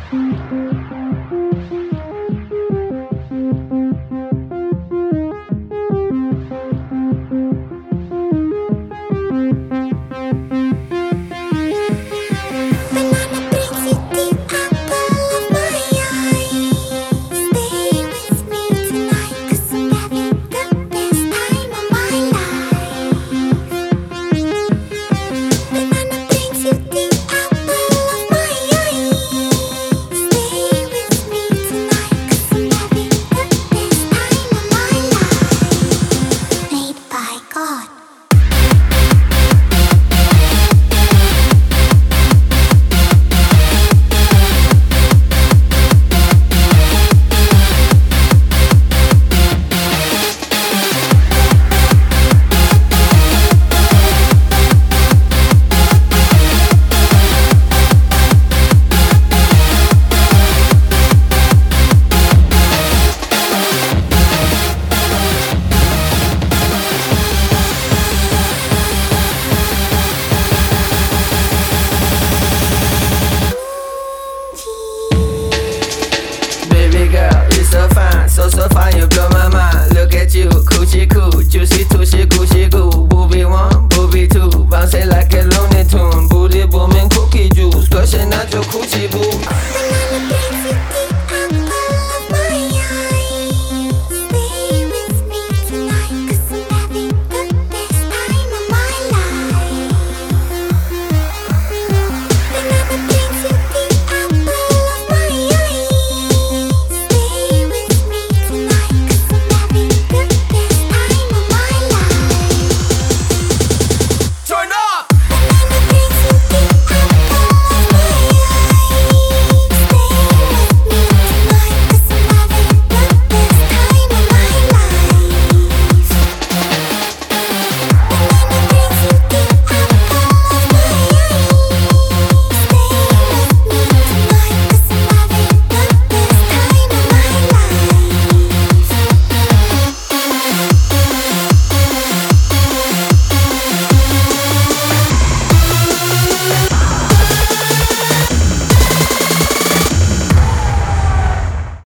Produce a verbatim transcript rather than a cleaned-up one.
So fine, so so fine, you blow my mind. Look at you, coochie coo, juicy tushy, coochie goo. Booby one, booby two, bounce it like a Looney Tune. Booty booming, cookie juice, gushing out your coochie boo.